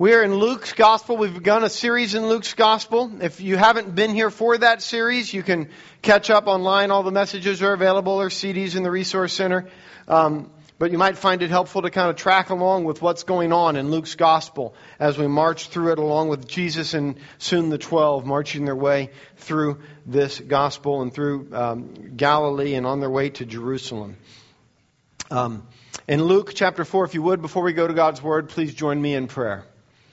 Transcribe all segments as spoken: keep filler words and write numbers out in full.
We're in Luke's Gospel. We've begun a series in Luke's Gospel. If you haven't been here for that series, you can catch up online. All the messages are available, or C Ds in the Resource Center. Um, but you might find it helpful to kind of track along with what's going on in Luke's Gospel as we march through it along with Jesus and soon the twelve marching their way through this Gospel and through um, Galilee and on their way to Jerusalem. Um, in Luke chapter four, if you would, before we go to God's Word, please join me in prayer.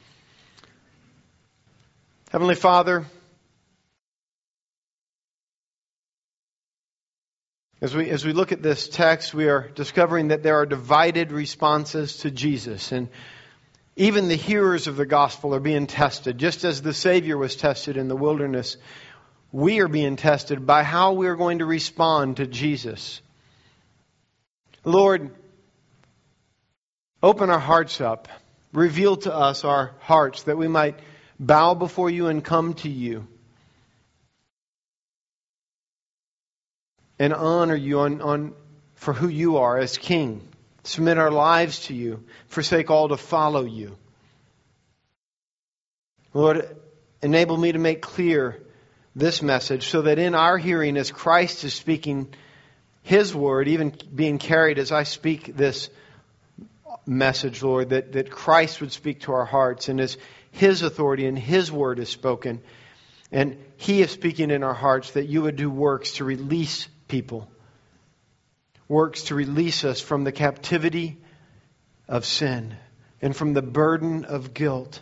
Heavenly Father, as we as we look at this text, we are discovering that there are divided responses to Jesus. And even the hearers of the gospel are being tested. Just as the Savior was tested in the wilderness, we are being tested by how we are going to respond to Jesus. Lord, open our hearts up. Reveal to us our hearts that we might bow before you and come to you and honor you on, on for who you are as King. Submit our lives to you. Forsake all to follow you. Lord, enable me to make clear this message so that in our hearing, as Christ is speaking His word, even being carried as I speak this message, Lord, that, that Christ would speak to our hearts, and as His authority and His word is spoken, and He is speaking in our hearts, that you would do works to release people. Works to release us from the captivity of sin and from the burden of guilt.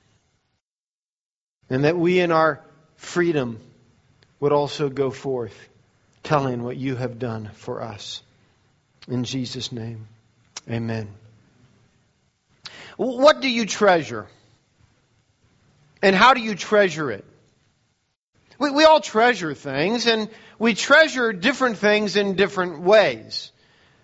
And that we in our freedom would also go forth telling what you have done for us. In Jesus' name, amen. What do you treasure? And how do you treasure it? We, we all treasure things, and we treasure different things in different ways.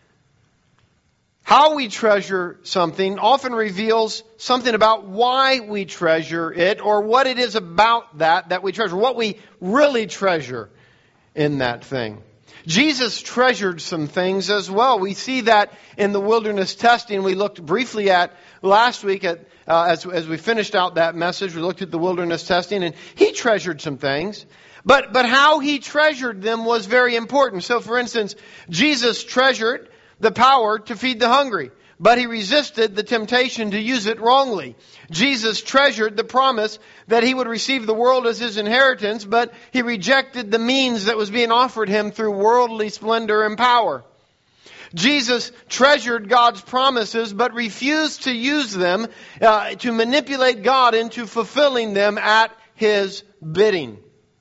How we treasure something often reveals something about why we treasure it, or what it is about that that we treasure, what we really treasure in that thing. Jesus treasured some things as well. We see that in the wilderness testing we looked briefly at last week at uh, as, as we finished out that message. We looked at the wilderness testing, and he treasured some things. But, but how he treasured them was very important. So, for instance, Jesus treasured the power to feed the hungry, but he resisted the temptation to use it wrongly. Jesus treasured the promise that he would receive the world as his inheritance, but he rejected the means that was being offered him through worldly splendor and power. Jesus treasured God's promises, but refused to use them uh, to manipulate God into fulfilling them at his bidding.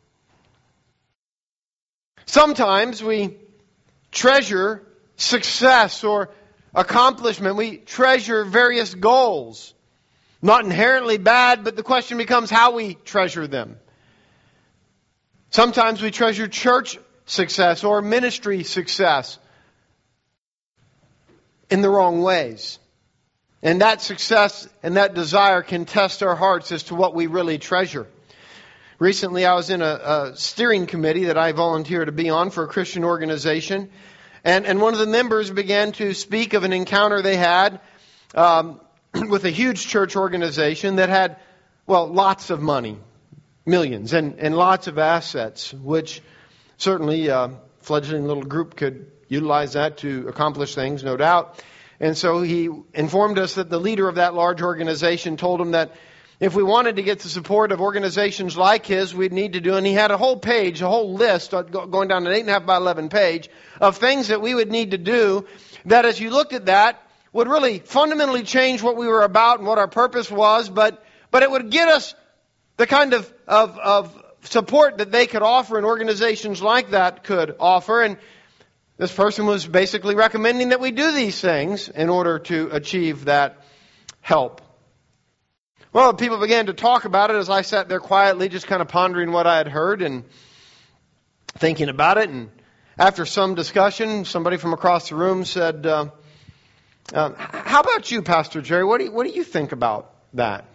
Sometimes we treasure success or accomplishment. We treasure various goals. Not inherently bad, but the question becomes how we treasure them. Sometimes we treasure church success or ministry success in the wrong ways. And that success and that desire can test our hearts as to what we really treasure. Recently, I was in a, a steering committee that I volunteered to be on for a Christian organization. And, and one of the members began to speak of an encounter they had um, with a huge church organization that had, well, lots of money, millions, and, and lots of assets, which certainly a fledgling little group could utilize that to accomplish things, no doubt. And so he informed us that the leader of that large organization told him that if we wanted to get the support of organizations like his, we'd need to do, and he had a whole page, a whole list, going down an eight and a half by eleven page, of things that we would need to do that as you looked at that would really fundamentally change what we were about and what our purpose was, but but it would get us the kind of, of, of support that they could offer and organizations like that could offer. And this person was basically recommending that we do these things in order to achieve that help. Well, people began to talk about it as I sat there quietly, just kind of pondering what I had heard and thinking about it. And after some discussion, somebody from across the room said, uh, uh, how about you, Pastor Jerry? What do you, what do you think about that?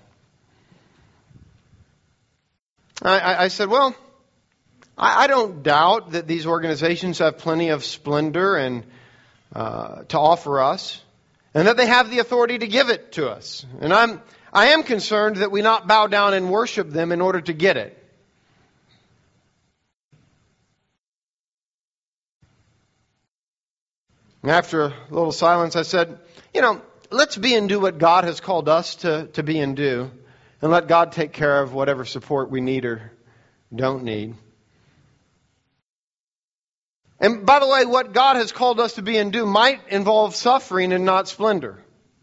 I, I, I said, well, I, I don't doubt that these organizations have plenty of splendor and uh, to offer us, and that they have the authority to give it to us. And I'm I am concerned that we not bow down and worship them in order to get it. After a little silence, I said, you know, let's be and do what God has called us to, to be and do, and let God take care of whatever support we need or don't need. And by the way, what God has called us to be and do might involve suffering and not splendor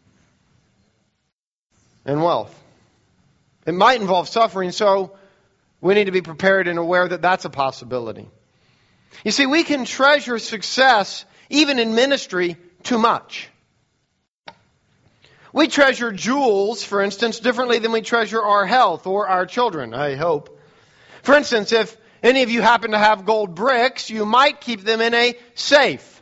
and wealth. It might involve suffering, so we need to be prepared and aware that that's a possibility. You see, we can treasure success, even in ministry, too much. We treasure jewels, for instance, differently than we treasure our health or our children, I hope. For instance, if any of you happen to have gold bricks, you might keep them in a safe.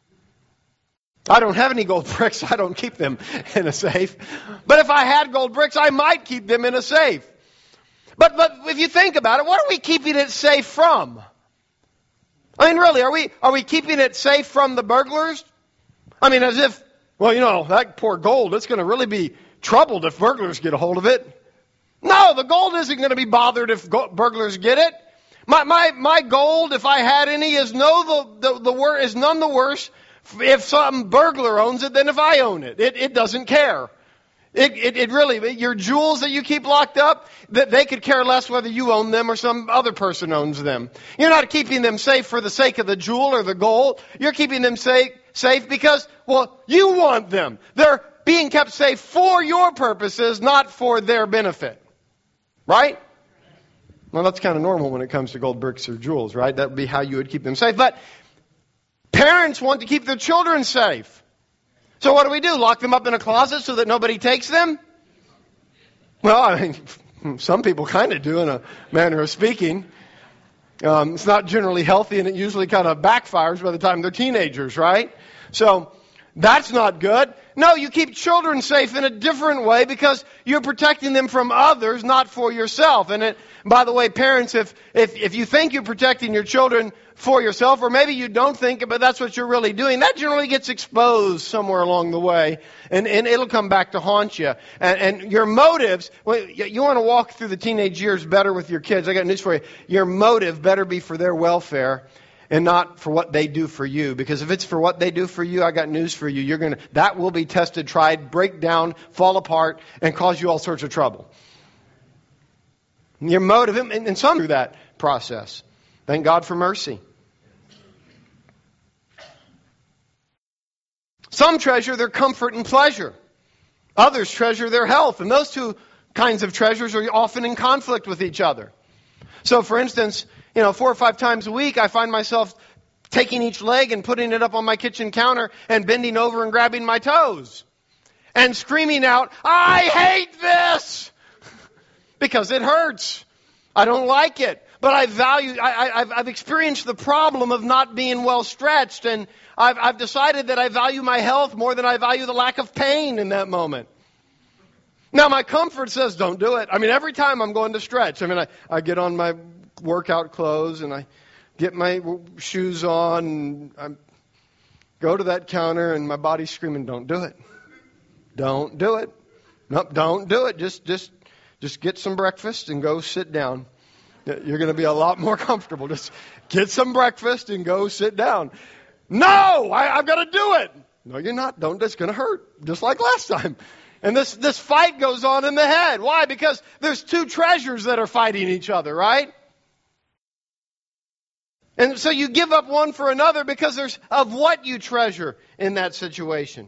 I don't have any gold bricks. I don't keep them in a safe. But if I had gold bricks, I might keep them in a safe. But but if you think about it, what are we keeping it safe from? I mean, really, are we are we keeping it safe from the burglars? I mean, as if, well, you know, that poor gold, it's going to really be troubled if burglars get a hold of it. No, the gold isn't going to be bothered if go- burglars get it. My my my gold, if I had any, is no the the, the wor- is none the worse if some burglar owns it than if I own it. It it doesn't care. It, it it really, your jewels that you keep locked up, that they could care less whether you own them or some other person owns them. You're not keeping them safe for the sake of the jewel or the gold. You're keeping them safe safe because, well, you want them. They're being kept safe for your purposes, not for their benefit. Right? Well, that's kind of normal when it comes to gold bricks or jewels, right? That would be how you would keep them safe. But parents want to keep their children safe. So what do we do? Lock them up in a closet so that nobody takes them? Well, I mean, some people kind of do in a manner of speaking. Um, it's not generally healthy, and it usually kind of backfires by the time they're teenagers, right? So that's not good. No, you keep children safe in a different way because you're protecting them from others, not for yourself. And it, by the way, parents, if, if if you think you're protecting your children for yourself, or maybe you don't think it, but that's what you're really doing, that generally gets exposed somewhere along the way, and, and it'll come back to haunt you. And, and your motives, well, you want to walk through the teenage years better with your kids. I got news for you. Your motive better be for their welfare and not for what they do for you. Because if it's for what they do for you, I got news for you. You're gonna that will be tested, tried, break down, fall apart, and cause you all sorts of trouble. Your motive, and, and some through that process. Thank God for mercy. Some treasure their comfort and pleasure. Others treasure their health. And those two kinds of treasures are often in conflict with each other. So, for instance, you know, four or five times a week, I find myself taking each leg and putting it up on my kitchen counter and bending over and grabbing my toes and screaming out, "I hate this!" because it hurts. I don't like it. But I value, I, I, I've, I've experienced the problem of not being well stretched, and I've, I've decided that I value my health more than I value the lack of pain in that moment. Now, my comfort says, don't do it. I mean, every time I'm going to stretch, I mean, I, I get on my workout clothes, and I get my shoes on, and I go to that counter, and my body's screaming, don't do it. Don't do it. Nope, don't do it. Just, just, just get some breakfast and go sit down. You're going to be a lot more comfortable. Just get some breakfast and go sit down. No, I, I've got to do it. No, you're not. Don't. It's going to hurt, just like last time. And this, this fight goes on in the head. Why? Because there's two treasures that are fighting each other, right? And so you give up one for another because there's of what you treasure in that situation.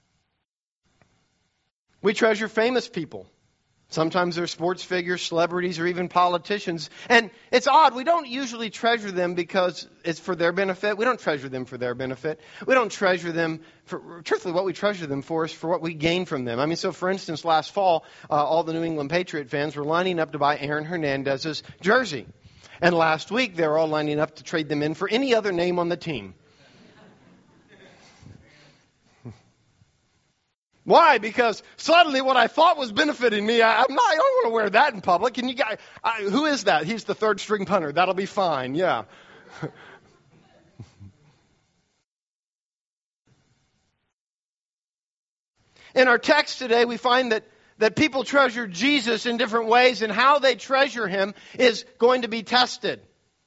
We treasure famous people. Sometimes they're sports figures, celebrities, or even politicians. And it's odd. We don't usually treasure them because it's for their benefit. We don't treasure them for their benefit. We don't treasure them for, truthfully, what we treasure them for is for what we gain from them. I mean, so for instance, last fall, uh, all the New England Patriot fans were lining up to buy Aaron Hernandez's jersey. And last week, they were all lining up to trade them in for any other name on the team. Why? Because suddenly what I thought was benefiting me, I, I'm not, I don't want to wear that in public. And you guys, I, who is that? He's the third string punter. That'll be fine. Yeah. In our text today, we find that that people treasure Jesus in different ways, and how they treasure Him is going to be tested.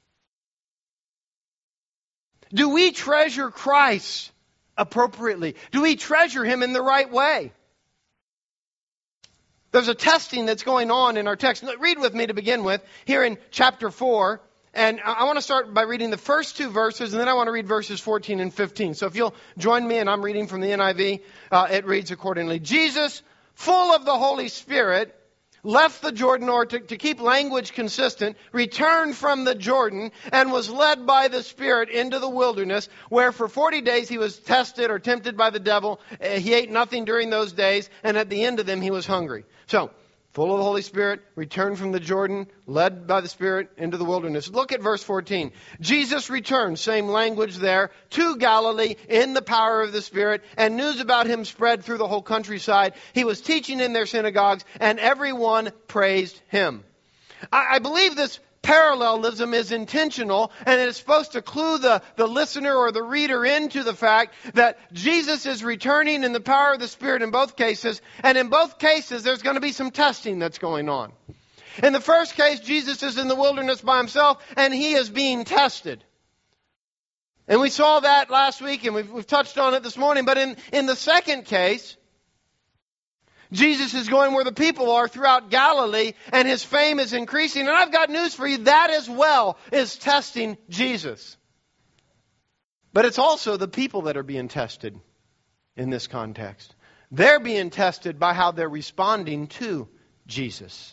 Do we treasure Christ appropriately? Do we treasure Him in the right way? There's a testing that's going on in our text. Read with me to begin with, here in chapter four. And I want to start by reading the first two verses, and then I want to read verses fourteen and fifteen. So if you'll join me, and I'm reading from the N I V, uh, it reads accordingly. Jesus, full of the Holy Spirit, left the Jordan, or to, to keep language consistent, returned from the Jordan, and was led by the Spirit into the wilderness, where for forty days he was tested or tempted by the devil. Uh, he ate nothing during those days, and at the end of them he was hungry. So, full of the Holy Spirit, returned from the Jordan, led by the Spirit into the wilderness. Look at verse fourteen. Jesus returned, same language there, to Galilee in the power of the Spirit, and news about Him spread through the whole countryside. He was teaching in their synagogues, and everyone praised Him. I, I believe this parallelism is intentional, and it is supposed to clue the, the listener or the reader into the fact that Jesus is returning in the power of the Spirit in both cases, and in both cases there's going to be some testing that's going on. In the first case, Jesus is in the wilderness by Himself, and He is being tested. And we saw that last week, and we've, we've touched on it this morning, but in, in the second case, Jesus is going where the people are throughout Galilee, and His fame is increasing. And I've got news for you. That as well is testing Jesus. But it's also the people that are being tested in this context. They're being tested by how they're responding to Jesus.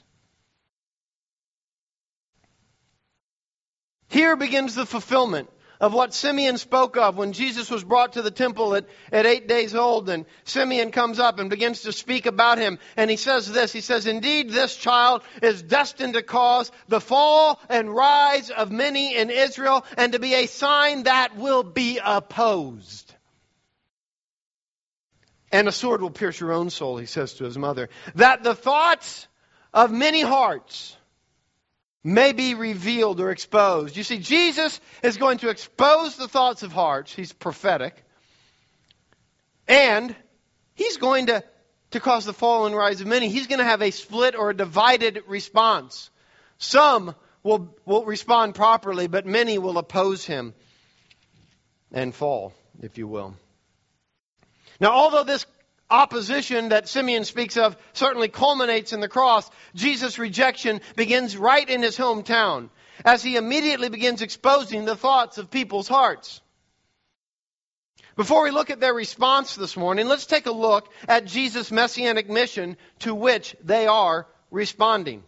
Here begins the fulfillment of what Simeon spoke of when Jesus was brought to the temple at, at eight days old. And Simeon comes up and begins to speak about Him. And he says this, he says, "Indeed, this child is destined to cause the fall and rise of many in Israel, and to be a sign that will be opposed. And a sword will pierce your own soul," he says to his mother, "that the thoughts of many hearts may be revealed or exposed." You see, Jesus is going to expose the thoughts of hearts. He's prophetic. And He's going to, to cause the fall and rise of many. He's going to have a split or a divided response. Some will, will respond properly, but many will oppose Him and fall, if you will. Now, although this opposition that Simeon speaks of certainly culminates in the cross, Jesus' rejection begins right in His hometown, as He immediately begins exposing the thoughts of people's hearts. Before we look at their response this morning, let's take a look at Jesus' messianic mission to which they are responding.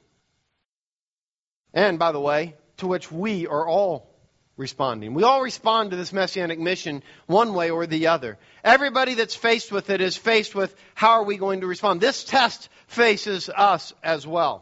And, by the way, to which we are all responding. We all respond to this messianic mission one way or the other. Everybody that's faced with it is faced with, how are we going to respond? This test faces us as well.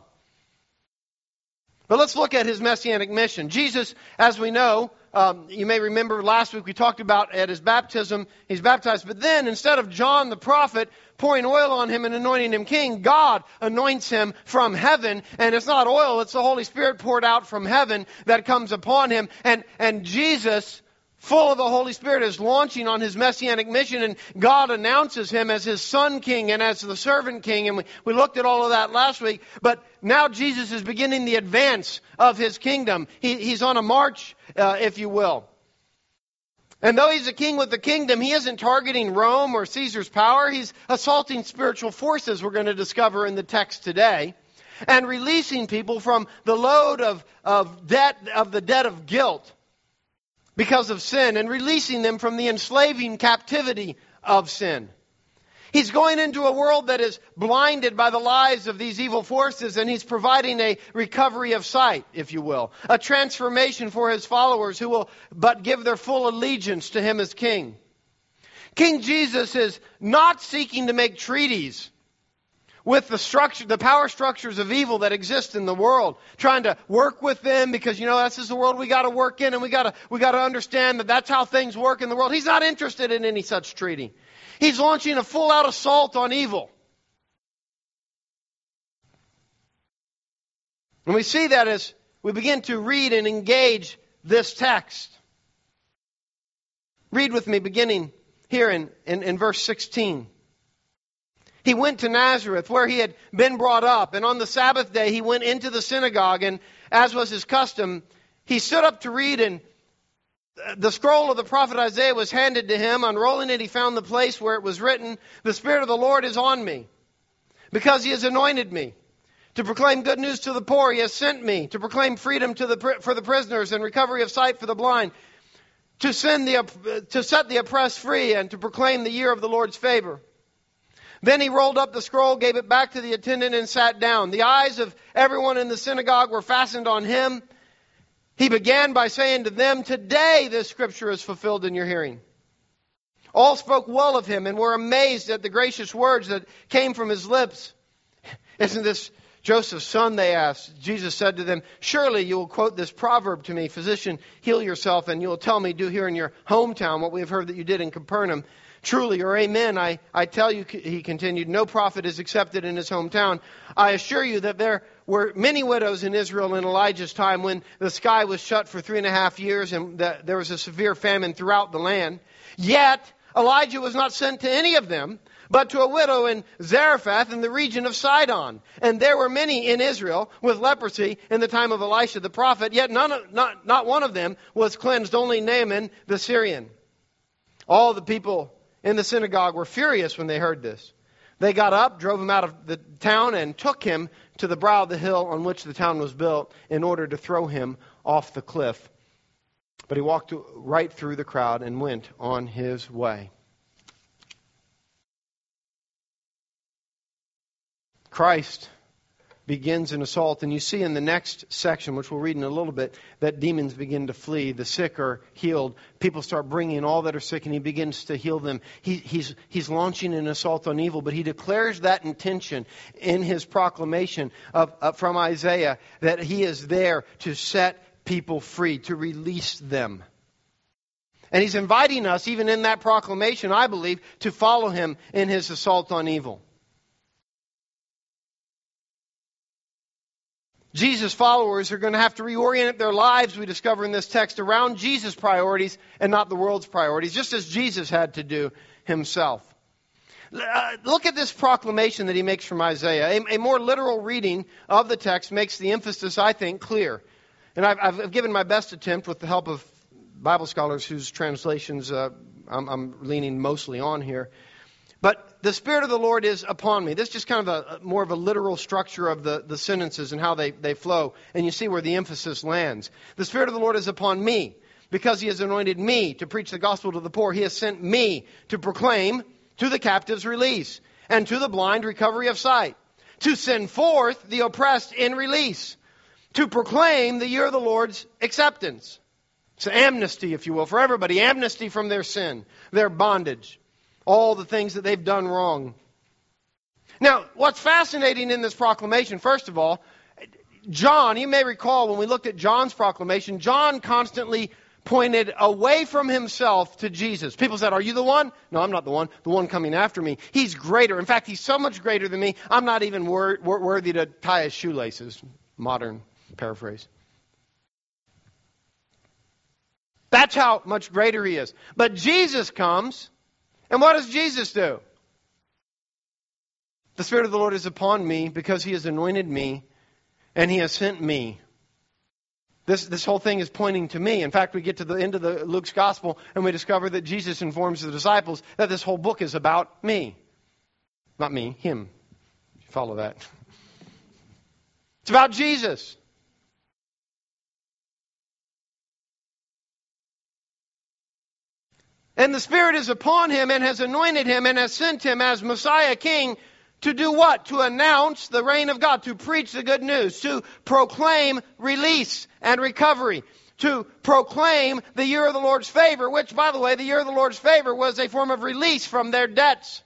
But let's look at His messianic mission. Jesus, as we know, um, you may remember last week we talked about at His baptism, He's baptized. But then, instead of John the prophet pouring oil on Him and anointing Him king, God anoints Him from heaven. And it's not oil, it's the Holy Spirit poured out from heaven that comes upon Him. And, and Jesus, full of the Holy Spirit, is launching on His messianic mission, and God announces Him as His Son King and as the Servant King. And we, we looked at all of that last week. But now Jesus is beginning the advance of His kingdom. He, he's on a march, uh, if you will. And though He's a king with the kingdom, He isn't targeting Rome or Caesar's power. He's assaulting spiritual forces, we're going to discover in the text today, and releasing people from the load of, of debt, of the debt of guilt because of sin, and releasing them from the enslaving captivity of sin. He's going into a world that is blinded by the lies of these evil forces, and He's providing a recovery of sight, if you will. A transformation for His followers who will but give their full allegiance to Him as King. King Jesus is not seeking to make treaties with the structure, the power structures of evil that exist in the world, trying to work with them because, you know, this is the world we got to work in, and we got to we got to understand that that's how things work in the world. He's not interested in any such treaty. He's launching a full-out assault on evil. And we see that as we begin to read and engage this text. Read with me beginning here in, in, in verse sixteen. He went to Nazareth, where he had been brought up, and on the Sabbath day he went into the synagogue, and as was his custom, he stood up to read, and the scroll of the prophet Isaiah was handed to him. Unrolling it, he found the place where it was written, "The Spirit of the Lord is on me, because he has anointed me to proclaim good news to the poor. He has sent me to proclaim freedom to the, for the prisoners and recovery of sight for the blind, to, send the, to set the oppressed free, and to proclaim the year of the Lord's favor." Then he rolled up the scroll, gave it back to the attendant, and sat down. The eyes of everyone in the synagogue were fastened on him. He began by saying to them, "Today this scripture is fulfilled in your hearing." All spoke well of him and were amazed at the gracious words that came from his lips. "Isn't this Joseph's son?" they asked. Jesus said to them, "Surely you will quote this proverb to me, 'Physician, heal yourself,' and you will tell me, 'Do here in your hometown what we have heard that you did in Capernaum.' Truly, or amen, I, I tell you," he continued, "no prophet is accepted in his hometown. I assure you that there were many widows in Israel in Elijah's time, when the sky was shut for three and a half years and the, there was a severe famine throughout the land. Yet Elijah was not sent to any of them, but to a widow in Zarephath in the region of Sidon. And there were many in Israel with leprosy in the time of Elisha the prophet, yet none of, not, not one of them was cleansed, only Naaman the Syrian." All the people in the synagogue were furious when they heard this. They got up, drove him out of the town, and took him to the brow of the hill on which the town was built, in order to throw him off the cliff. But he walked right through the crowd and went on his way. Christ begins an assault, and you see in the next section, which we'll read in a little bit, that demons begin to flee. The sick are healed. People start bringing all that are sick, and he begins to heal them. He, he's, he's launching an assault on evil, but he declares that intention in his proclamation of, of, from Isaiah, that he is there to set people free, to release them. And he's inviting us, even in that proclamation, I believe, to follow him in his assault on evil. Jesus' followers are going to have to reorient their lives, we discover in this text, around Jesus' priorities and not the world's priorities, just as Jesus had to do himself. Uh, look at this proclamation that he makes from Isaiah. A, a more literal reading of the text makes the emphasis, I think, clear. And I've, I've given my best attempt with the help of Bible scholars whose translations uh, I'm, I'm leaning mostly on here. But the Spirit of the Lord is upon me. This is just kind of a more of a literal structure of the, the sentences and how they, they flow. And you see where the emphasis lands. The Spirit of the Lord is upon me, because he has anointed me to preach the gospel to the poor. He has sent me to proclaim to the captives release, and to the blind recovery of sight, to send forth the oppressed in release, to proclaim the year of the Lord's acceptance. It's amnesty, if you will, for everybody. Amnesty from their sin, their bondage, all the things that they've done wrong. Now, what's fascinating in this proclamation, first of all, John, you may recall when we looked at John's proclamation, John constantly pointed away from himself to Jesus. People said, "Are you the one?" "No, I'm not the one. The one coming after me. He's greater. In fact, he's so much greater than me, I'm not even wor- wor- worthy to tie his shoelaces." Modern paraphrase. That's how much greater he is. But Jesus comes, and what does Jesus do? The Spirit of the Lord is upon me, because he has anointed me, and he has sent me. This, this whole thing is pointing to me. In fact, we get to the end of the Luke's gospel, and we discover that Jesus informs the disciples that this whole book is about me. Not me, him. You follow that? It's about Jesus. And the Spirit is upon him and has anointed him and has sent him as Messiah King to do what? To announce the reign of God, to preach the good news, to proclaim release and recovery, to proclaim the year of the Lord's favor, which, by the way, the year of the Lord's favor was a form of release from their debts.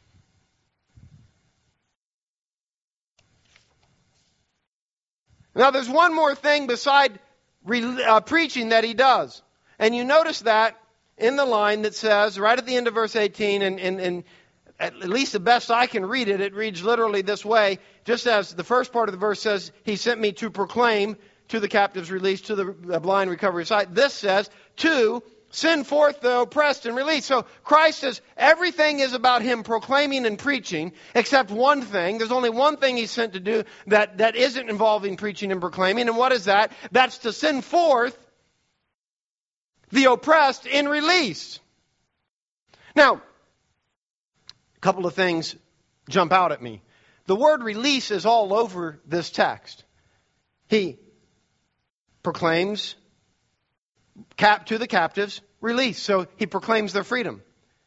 Now, there's one more thing beside re- uh, preaching that he does. And you notice that in the line that says, right at the end of verse eighteen, and, and, and at least the best I can read it, it reads literally this way, just as the first part of the verse says, he sent me to proclaim to the captives release, to the blind recovery of sight. This says, to send forth the oppressed and release. So Christ says everything is about him proclaiming and preaching, except one thing. There's only one thing he's sent to do that, that isn't involving preaching and proclaiming. And what is that? That's to send forth the oppressed in release. Now, a couple of things jump out at me. The word release is all over this text. He proclaims cap to the captives release. So he proclaims their freedom.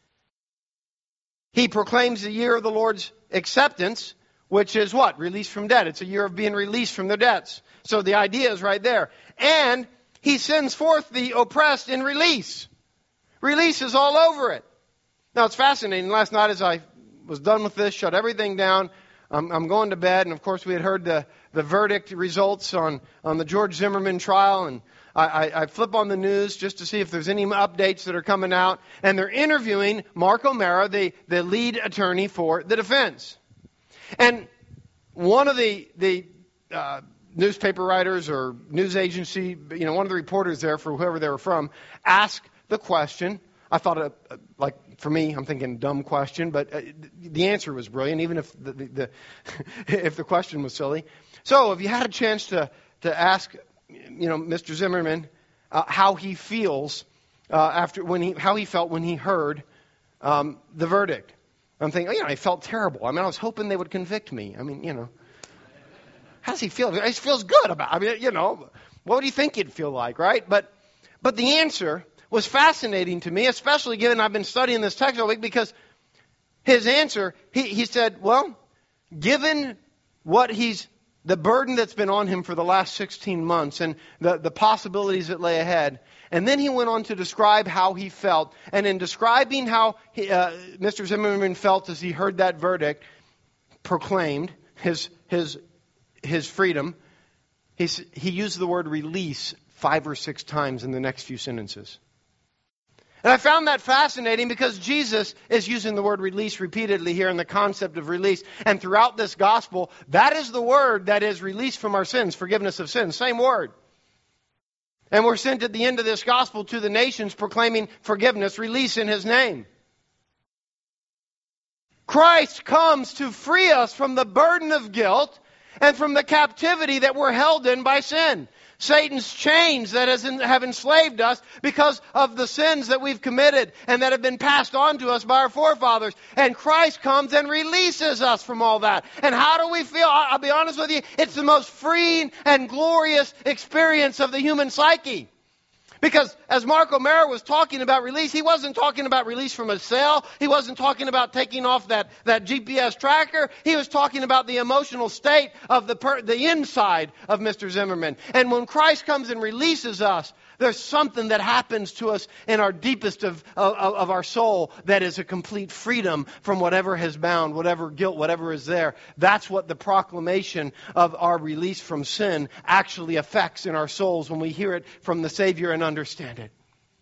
He proclaims the year of the Lord's acceptance, which is what? Release from debt. It's a year of being released from their debts. So the idea is right there. And he sends forth the oppressed in release. Release is all over it. Now it's fascinating. Last night as I was done with this, shut everything down, I'm, I'm going to bed, and of course we had heard the, the verdict results on, on the George Zimmerman trial, and I, I, I flip on the news just to see if there's any updates that are coming out, and they're interviewing Mark O'Mara, the, the lead attorney for the defense. And one of the, the uh, newspaper writers or news agency, you know, one of the reporters there, for whoever they were from, asked the question. I thought, uh, like, for me, I'm thinking dumb question, but uh, the answer was brilliant, even if the, the, the if the question was silly. So, if you had a chance to to ask, you know, Mister Zimmerman uh, how he feels uh, after when he how he felt when he heard um, the verdict, I'm thinking, you know, I felt terrible. I mean, I was hoping they would convict me. I mean, you know, how does he feel? He feels good about it. I mean, you know, what would you think he'd feel like, right? But but the answer was fascinating to me, especially given I've been studying this text all week, because his answer, he, he said, well, given what he's, the burden that's been on him for the last sixteen months and the, the possibilities that lay ahead, and then he went on to describe how he felt. And in describing how he, uh, Mister Zimmerman felt as he heard that verdict proclaimed, his, his, his freedom, he, he used the word release five or six times in the next few sentences. And I found that fascinating because Jesus is using the word release repeatedly here in the concept of release. And throughout this gospel, that is the word that is released from our sins, forgiveness of sins. Same word. And we're sent at the end of this gospel to the nations proclaiming forgiveness, release in his name. Christ comes to free us from the burden of guilt and from the captivity that we're held in by sin. Satan's chains that have enslaved us because of the sins that we've committed and that have been passed on to us by our forefathers. And Christ comes and releases us from all that. And how do we feel? I'll be honest with you, it's the most freeing and glorious experience of the human psyche. Because as Mark O'Mara was talking about release, he wasn't talking about release from a cell. He wasn't talking about taking off that, that G P S tracker. He was talking about the emotional state of the per, the inside of Mister Zimmerman. And when Christ comes and releases us, there's something that happens to us in our deepest of, of, of our soul that is a complete freedom from whatever has bound, whatever guilt, whatever is there. That's what the proclamation of our release from sin actually affects in our souls when we hear it from the Savior and understand it.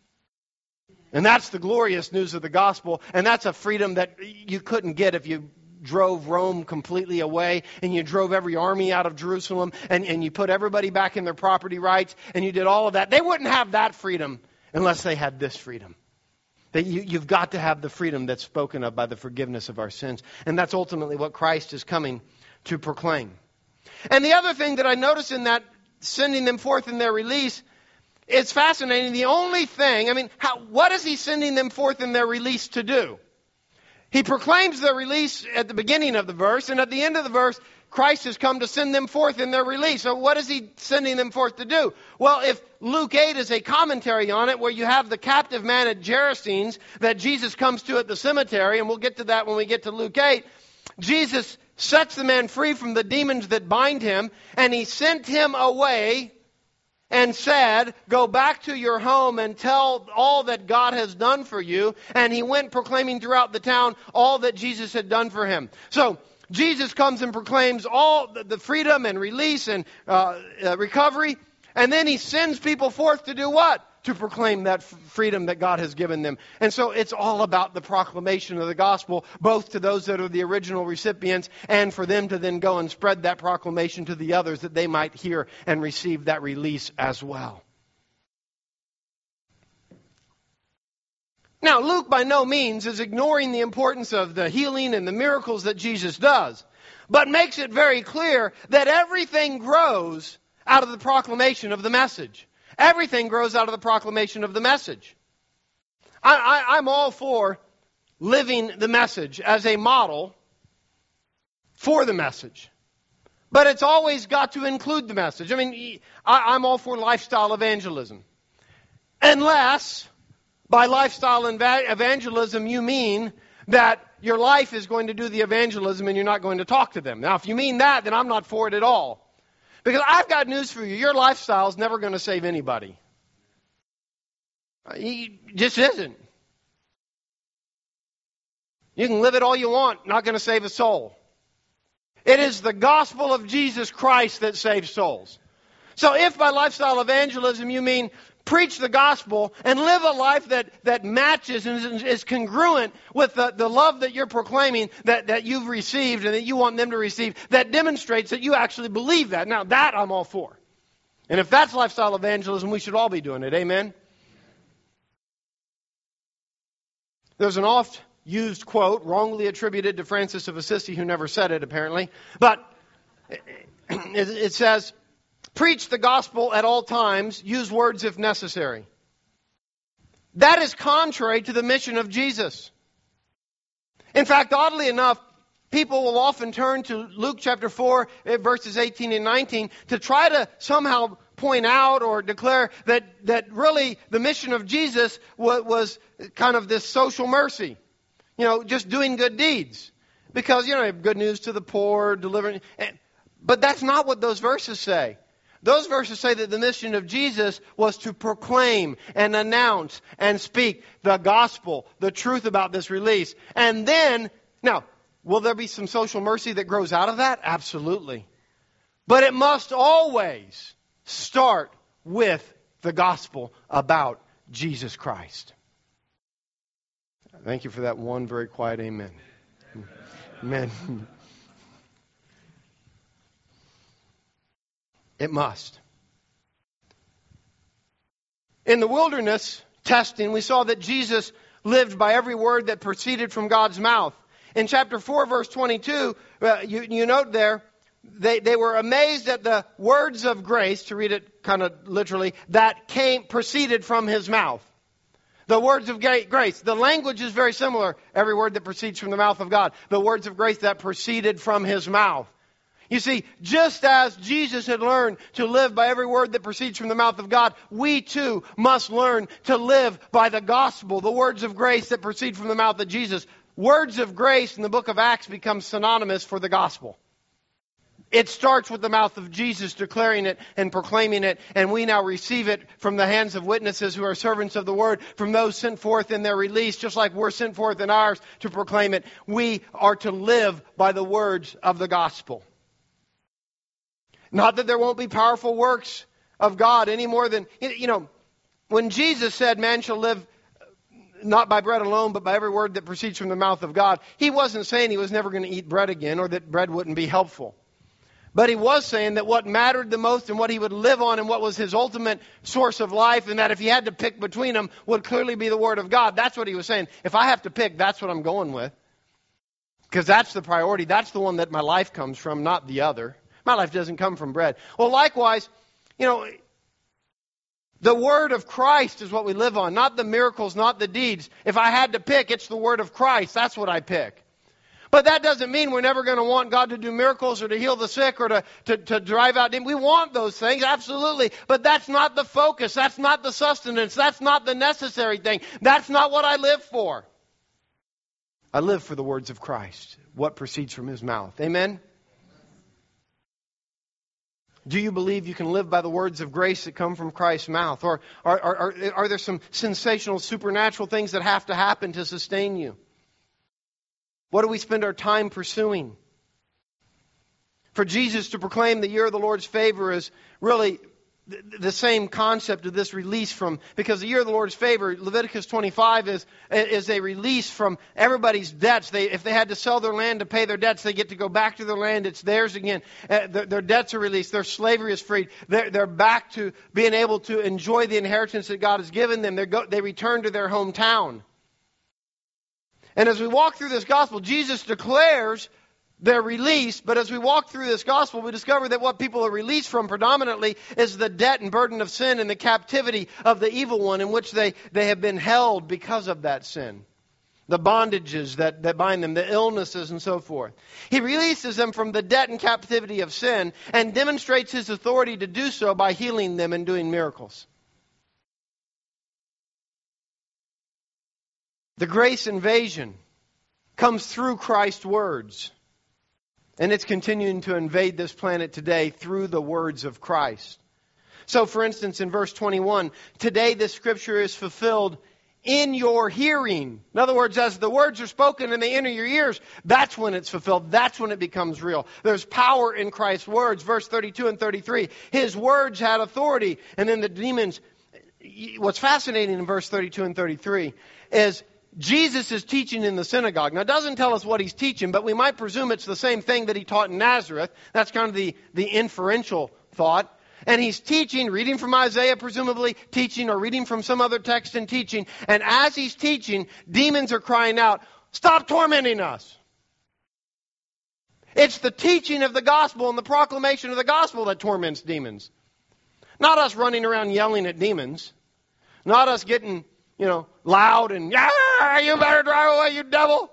And that's the glorious news of the gospel, and that's a freedom that you couldn't get if you drove Rome completely away and you drove every army out of Jerusalem and, and you put everybody back in their property rights and you did all of that. They wouldn't have that freedom unless they had this freedom. That you, you've got to have the freedom that's spoken of by the forgiveness of our sins. And that's ultimately what Christ is coming to proclaim. And the other thing that I notice in that sending them forth in their release, it's fascinating. The only thing, I mean, how, what is he sending them forth in their release to do? He proclaims their release at the beginning of the verse, and at the end of the verse, Christ has come to send them forth in their release. So what is he sending them forth to do? Well, if Luke eight is a commentary on it, where you have the captive man at Gerasenes that Jesus comes to at the cemetery, and we'll get to that when we get to Luke eight, Jesus sets the man free from the demons that bind him, and he sent him away and said, go back to your home and tell all that God has done for you. And he went proclaiming throughout the town all that Jesus had done for him. So Jesus comes and proclaims all the freedom and release and uh, uh, recovery. And then he sends people forth to do what? To proclaim that f- freedom that God has given them. And so it's all about the proclamation of the gospel, both to those that are the original recipients and for them to then go and spread that proclamation to the others that they might hear and receive that release as well. Now, Luke by no means is ignoring the importance of the healing and the miracles that Jesus does, but makes it very clear that everything grows out of the proclamation of the message. Everything grows out of the proclamation of the message. I, I, I'm all for living the message as a model for the message. But it's always got to include the message. I mean, I, I'm all for lifestyle evangelism. Unless, by lifestyle evangelism, you mean that your life is going to do the evangelism and you're not going to talk to them. Now, if you mean that, then I'm not for it at all. Because I've got news for you. Your lifestyle is never going to save anybody. It just isn't. You can live it all you want, not going to save a soul. It is the gospel of Jesus Christ that saves souls. So if by lifestyle evangelism you mean preach the gospel and live a life that, that matches and is congruent with the, the love that you're proclaiming, that, that you've received and that you want them to receive, that demonstrates that you actually believe that. Now that I'm all for. And if that's lifestyle evangelism, we should all be doing it. Amen? There's an oft used quote, wrongly attributed to Francis of Assisi, who never said it apparently, but it, it says, preach the gospel at all times, use words if necessary. That is contrary to the mission of Jesus. In fact, oddly enough, people will often turn to Luke chapter four, verses eighteen and nineteen, to try to somehow point out or declare that, that really the mission of Jesus was, was kind of this social mercy. You know, just doing good deeds. Because, you know, you have good news to the poor, delivering. But that's not what those verses say. Those verses say that the mission of Jesus was to proclaim and announce and speak the gospel, the truth about this release. And then, now, will there be some social mercy that grows out of that? Absolutely. But it must always start with the gospel about Jesus Christ. Thank you for that one very quiet amen. Amen. It must. In the wilderness testing, we saw that Jesus lived by every word that proceeded from God's mouth. In chapter four, verse twenty-two, uh, you, you note there, they, they were amazed at the words of grace, to read it kind of literally, that came proceeded from his mouth. The words of grace. The language is very similar. Every word that proceeds from the mouth of God. The words of grace that proceeded from his mouth. You see, just as Jesus had learned to live by every word that proceeds from the mouth of God, we too must learn to live by the gospel, the words of grace that proceed from the mouth of Jesus. Words of grace in the book of Acts become synonymous for the gospel. It starts with the mouth of Jesus declaring it and proclaiming it, and we now receive it from the hands of witnesses who are servants of the word, from those sent forth in their release, just like we're sent forth in ours to proclaim it. We are to live by the words of the gospel. Not that there won't be powerful works of God any more than, you know, when Jesus said man shall live not by bread alone, but by every word that proceeds from the mouth of God, he wasn't saying he was never going to eat bread again or that bread wouldn't be helpful. But he was saying that what mattered the most and what he would live on and what was his ultimate source of life, and that if he had to pick between them, would clearly be the Word of God. That's what he was saying. If I have to pick, that's what I'm going with. Because that's the priority. That's the one that my life comes from, not the other. My life doesn't come from bread. Well, likewise, you know, the Word of Christ is what we live on, not the miracles, not the deeds. If I had to pick, it's the Word of Christ. That's what I pick. But that doesn't mean we're never going to want God to do miracles or to heal the sick or to, to, to drive out demons. We want those things, absolutely. But that's not the focus. That's not the sustenance. That's not the necessary thing. That's not what I live for. I live for the words of Christ, what proceeds from His mouth. Amen? Do you believe you can live by the words of grace that come from Christ's mouth? Or are, are, are, are there some sensational, supernatural things that have to happen to sustain you? What do we spend our time pursuing? For Jesus to proclaim the year of the Lord's favor is really the same concept of this release from, because the year of the Lord's favor, Leviticus twenty-five is, is a release from everybody's debts. They, if they had to sell their land to pay their debts, they get to go back to their land. It's theirs again. Uh, their, their debts are released. Their slavery is freed. They're, they're back to being able to enjoy the inheritance that God has given them. They go, they return to their hometown. And as we walk through this gospel, Jesus declares their release, but as we walk through this gospel, we discover that what people are released from predominantly is the debt and burden of sin and the captivity of the evil one in which they, they have been held because of that sin. The bondages that, that bind them, the illnesses and so forth. He releases them from the debt and captivity of sin and demonstrates His authority to do so by healing them and doing miracles. The grace invasion comes through Christ's words. And it's continuing to invade this planet today through the words of Christ. So, for instance, in verse twenty-one, today this scripture is fulfilled in your hearing. In other words, as the words are spoken and they enter your ears, that's when it's fulfilled. That's when it becomes real. There's power in Christ's words. Verse thirty-two and thirty-three, His words had authority. And then the demons, what's fascinating in verse thirty-two and thirty-three is Jesus is teaching in the synagogue. Now, it doesn't tell us what He's teaching, but we might presume it's the same thing that He taught in Nazareth. That's kind of the, the inferential thought. And He's teaching, reading from Isaiah presumably, teaching, or reading from some other text and teaching. And as He's teaching, demons are crying out, "Stop tormenting us." It's the teaching of the gospel and the proclamation of the gospel that torments demons. Not us running around yelling at demons. Not us getting, you know, loud and, "Yeah, you better drive away, you devil."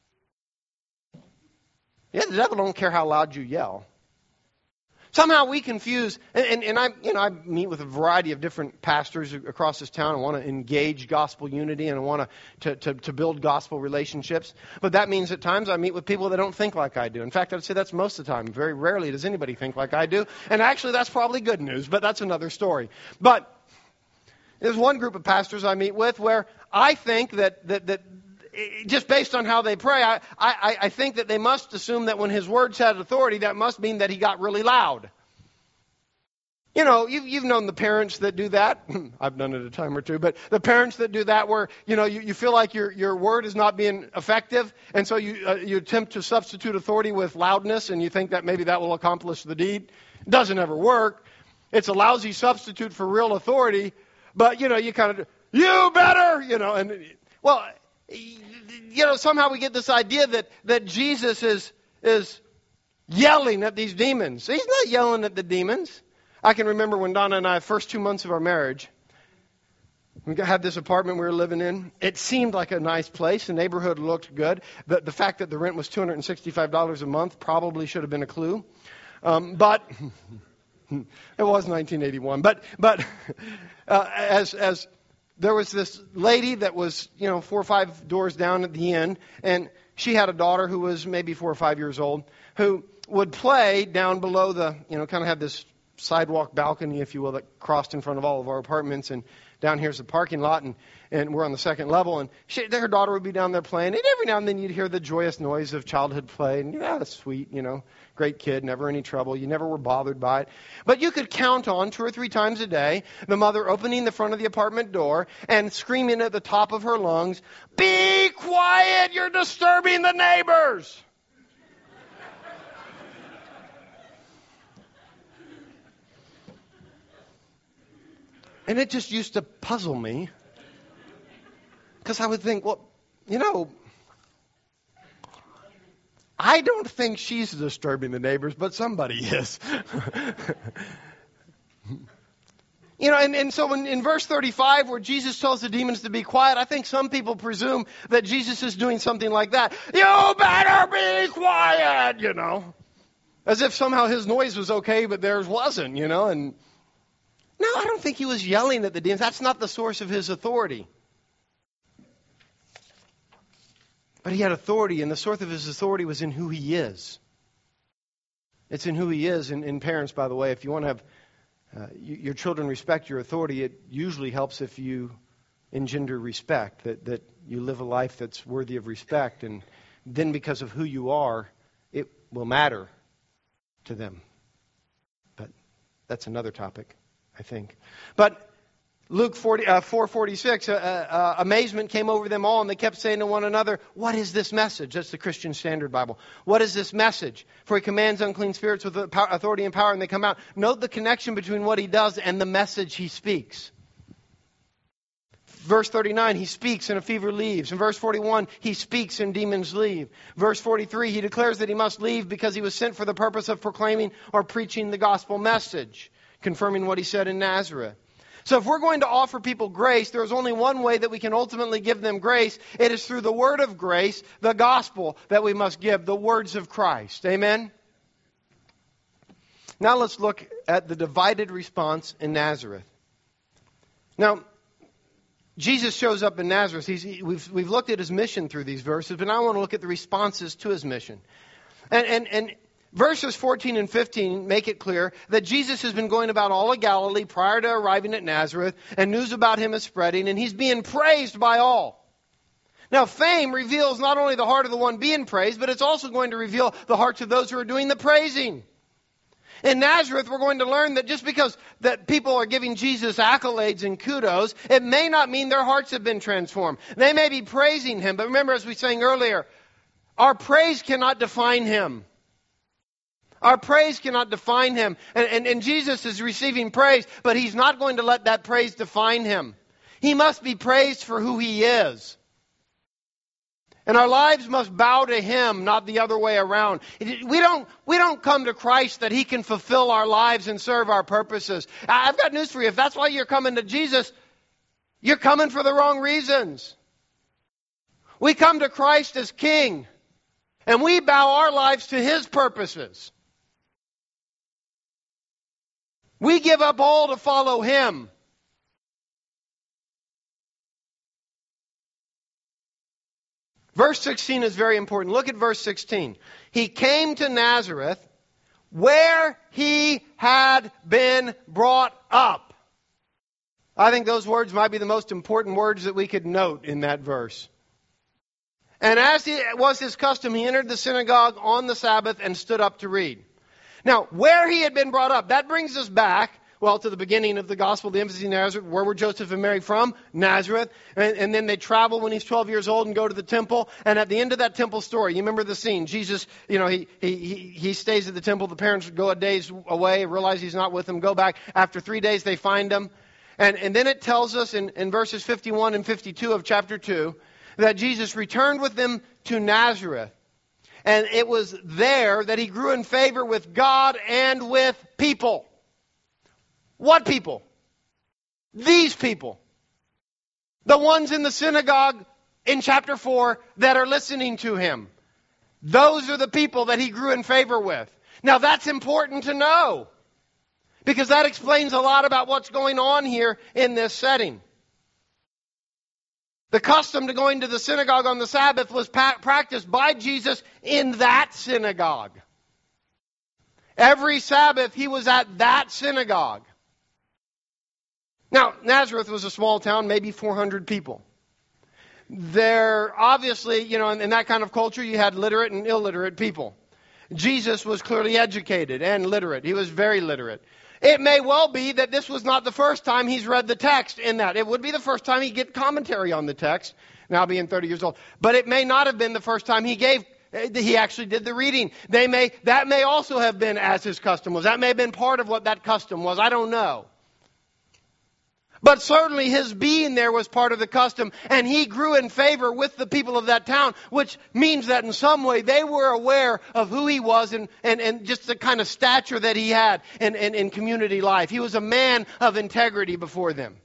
Yeah, the devil don't care how loud you yell. Somehow we confuse, and, and, and I, you know, I meet with a variety of different pastors across this town. I want to engage gospel unity and I want to, to, to build gospel relationships. But that means at times I meet with people that don't think like I do. In fact, I'd say that's most of the time. Very rarely does anybody think like I do. And actually that's probably good news, but that's another story. But there's one group of pastors I meet with where I think that, that, that just based on how they pray, I, I, I think that they must assume that when His words had authority, that must mean that He got really loud. You know, you've, you've known the parents that do that. I've done it a time or two, but the parents that do that where, you know, you, you feel like your, your word is not being effective, and so you, uh, you attempt to substitute authority with loudness, and you think that maybe that will accomplish the deed. It doesn't ever work. It's a lousy substitute for real authority, but, you know, you kind of, "You better," you know, and, well, you know, somehow we get this idea that, that Jesus is, is yelling at these demons. He's not yelling at the demons. I can remember when Donna and I, first two months of our marriage, we had this apartment we were living in. It seemed like a nice place. The neighborhood looked good. The, the fact that the rent was two hundred sixty-five dollars a month probably should have been a clue. Um, but it was nineteen eighty-one. But but uh, as as there was this lady that was, you know, four or five doors down at the end, and she had a daughter who was maybe four or five years old, who would play down below the, you know, kind of have this sidewalk balcony, if you will, that crossed in front of all of our apartments, and down here's the parking lot, and, and we're on the second level, and she, her daughter would be down there playing, and every now and then you'd hear the joyous noise of childhood play, and yeah, that's sweet, you know, great kid, never any trouble, you never were bothered by it. But you could count on two or three times a day the mother opening the front of the apartment door and screaming at the top of her lungs, "Be quiet, you're disturbing the neighbors!" And it just used to puzzle me, because I would think, well, you know, I don't think she's disturbing the neighbors, but somebody is. You know, and, and so in, in verse thirty-five, where Jesus tells the demons to be quiet, I think some people presume that Jesus is doing something like that. "You better be quiet," you know, as if somehow his noise was okay, but theirs wasn't, you know, and no, I don't think he was yelling at the demons. That's not the source of his authority. But he had authority, and the source of his authority was in who he is. It's in who he is. And, and parents, by the way, if you want to have uh, you, your children respect your authority, it usually helps if you engender respect, that, that you live a life that's worthy of respect. And then because of who you are, it will matter to them. But that's another topic, I think. But Luke forty, uh, four forty-six, uh, uh, amazement came over them all, and they kept saying to one another, "What is this message?" That's the Christian Standard Bible. "What is this message? For he commands unclean spirits with authority and power, and they come out." Note the connection between what he does and the message he speaks. Verse thirty-nine, he speaks and a fever leaves. In verse forty-one, he speaks and demons leave. Verse forty-three, he declares that he must leave because he was sent for the purpose of proclaiming or preaching the gospel message, confirming what he said in Nazareth. So if we're going to offer people grace, there's only one way that we can ultimately give them grace. It is through the word of grace, the gospel, that we must give, the words of Christ. Amen? Now let's look at the divided response in Nazareth. Now, Jesus shows up in Nazareth. He's, we've, we've looked at his mission through these verses, but now I want to look at the responses to his mission. And, and, and verses fourteen and fifteen make it clear that Jesus has been going about all of Galilee prior to arriving at Nazareth, and news about him is spreading, and he's being praised by all. Now, fame reveals not only the heart of the one being praised, but it's also going to reveal the hearts of those who are doing the praising. In Nazareth, we're going to learn that just because that people are giving Jesus accolades and kudos, it may not mean their hearts have been transformed. They may be praising him, but remember, as we sang earlier, our praise cannot define him. Our praise cannot define him. And, and, and Jesus is receiving praise, but he's not going to let that praise define him. He must be praised for who he is. And our lives must bow to him, not the other way around. We don't, we don't come to Christ that he can fulfill our lives and serve our purposes. I've got news for you. If that's why you're coming to Jesus, you're coming for the wrong reasons. We come to Christ as King, and we bow our lives to his purposes. We give up all to follow him. Verse sixteen is very important. Look at verse sixteen. He came to Nazareth where he had been brought up. I think those words might be the most important words that we could note in that verse. And as it was his custom, he entered the synagogue on the Sabbath and stood up to read. Now, where he had been brought up, that brings us back, well, to the beginning of the gospel, the emphasis in Nazareth. Where were Joseph and Mary from? Nazareth. And, and then they travel when he's twelve years old and go to the temple. And at the end of that temple story, you remember the scene. Jesus, you know, he he he, he stays at the temple. The parents go a day's away, realize he's not with them, go back. After three days, they find him. And, and then it tells us in, in verses fifty-one and fifty-two of chapter two that Jesus returned with them to Nazareth. And it was there that he grew in favor with God and with people. What people? These people. The ones in the synagogue in chapter four that are listening to him. Those are the people that he grew in favor with. Now that's important to know, because that explains a lot about what's going on here in this setting. The custom to going to the synagogue on the Sabbath was pa- practiced by Jesus in that synagogue. Every Sabbath he was at that synagogue. Now, Nazareth was a small town, maybe four hundred people. There, obviously, you know, in, in that kind of culture, you had literate and illiterate people. Jesus was clearly educated and literate. He was very literate. It may well be that this was not the first time he's read the text in that. It would be the first time he'd get commentary on the text, now being thirty years old. But it may not have been the first time he gave, he actually did the reading. They may, that may also have been as his custom was. That may have been part of what that custom was. I don't know. But certainly his being there was part of the custom, and he grew in favor with the people of that town, which means that in some way they were aware of who he was and, and, and just the kind of stature that he had in, in, in community life. He was a man of integrity before them.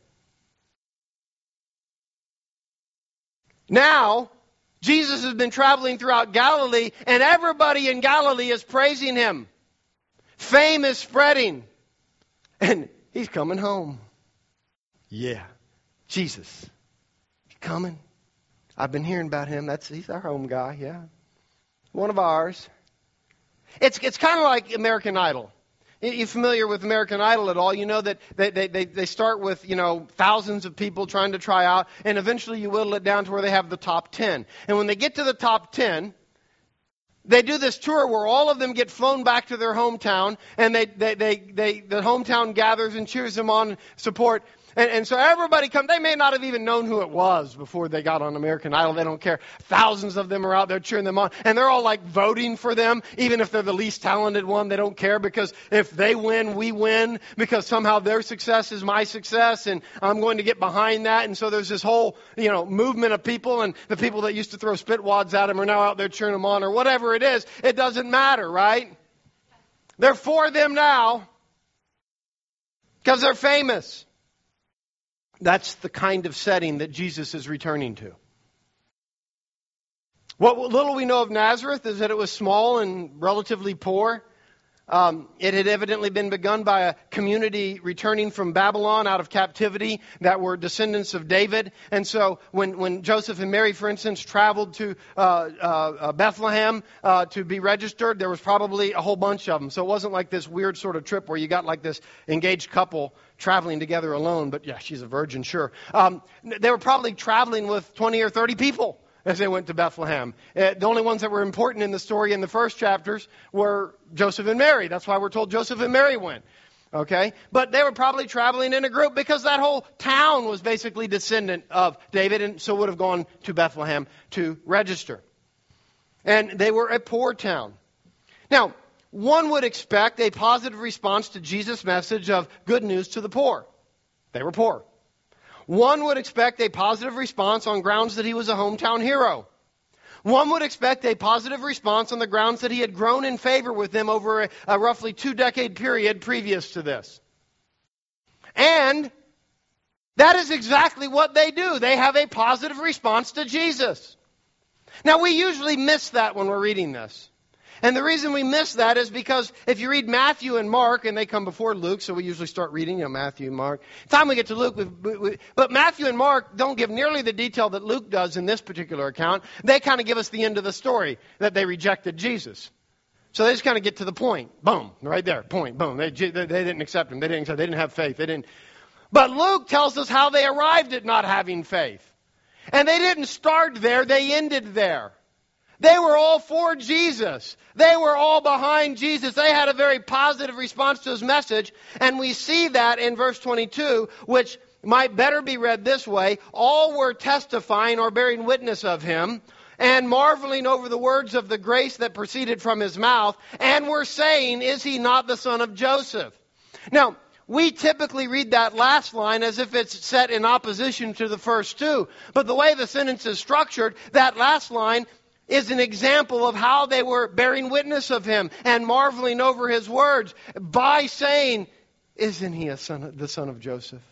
Now, Jesus has been traveling throughout Galilee, and everybody in Galilee is praising him. Fame is spreading, and he's coming home. Yeah, Jesus, you coming? I've been hearing about him. That's he's our home guy. Yeah, one of ours. It's it's kind of like American Idol. You familiar with American Idol at all? You know that they, they they they start with you know thousands of people trying to try out, and eventually you whittle it down to where they have the top ten. And when they get to the top ten, They do this tour where all of them get flown back to their hometown, and they, they, they, they the hometown gathers and cheers them on, support. And, and so everybody comes. They may not have even known who it was before they got on American Idol. They don't care. Thousands of them are out there cheering them on. And they're all like voting for them, even if they're the least talented one. They don't care, because if they win, we win, because somehow their success is my success, and I'm going to get behind that. And so there's this whole, you know, movement of people, and the people that used to throw spit wads at them are now out there cheering them on, or whatever it is. It doesn't matter, right? They're for them now because they're famous. That's the kind of setting that Jesus is returning to. What little we know of Nazareth is that it was small and relatively poor. Um, it had evidently been begun by a community returning from Babylon out of captivity that were descendants of David. And so when, when Joseph and Mary, for instance, traveled to uh, uh, Bethlehem uh, to be registered, there was probably a whole bunch of them. So it wasn't like this weird sort of trip where you got like this engaged couple traveling together alone. But yeah, she's a virgin, sure. Um, they were probably traveling with twenty or thirty people as they went to Bethlehem. Uh, the only ones that were important in the story in the first chapters were Joseph and Mary. That's why we're told Joseph and Mary went. Okay? But they were probably traveling in a group because that whole town was basically descendant of David, and so would have gone to Bethlehem to register. And they were a poor town. Now, one would expect a positive response to Jesus' message of good news to the poor. They were poor. One would expect a positive response on grounds that he was a hometown hero. One would expect a positive response on the grounds that he had grown in favor with them over a, a roughly two-decade period previous to this. And that is exactly what they do. They have a positive response to Jesus. Now, we usually miss that when we're reading this. And the reason we miss that is because if you read Matthew and Mark, and they come before Luke, so we usually start reading, you know, Matthew and Mark. By the time we get to Luke, we, we, but Matthew and Mark don't give nearly the detail that Luke does in this particular account. They kind of give us the end of the story, that they rejected Jesus. So they just kind of get to the point. Boom. Right there. Point. Boom. They, they, they didn't accept him. They didn't accept, they didn't have faith. They didn't. But Luke tells us how they arrived at not having faith. And they didn't start there. They ended there. They were all for Jesus. They were all behind Jesus. They had a very positive response to his message. And we see that in verse twenty-two, which might better be read this way. All were testifying or bearing witness of him, and marveling over the words of the grace that proceeded from his mouth, and were saying, is he not the son of Joseph? Now, we typically read that last line as if it's set in opposition to the first two. But the way the sentence is structured, that last line is an example of how they were bearing witness of him and marveling over his words by saying, isn't he a son of, the son of Joseph?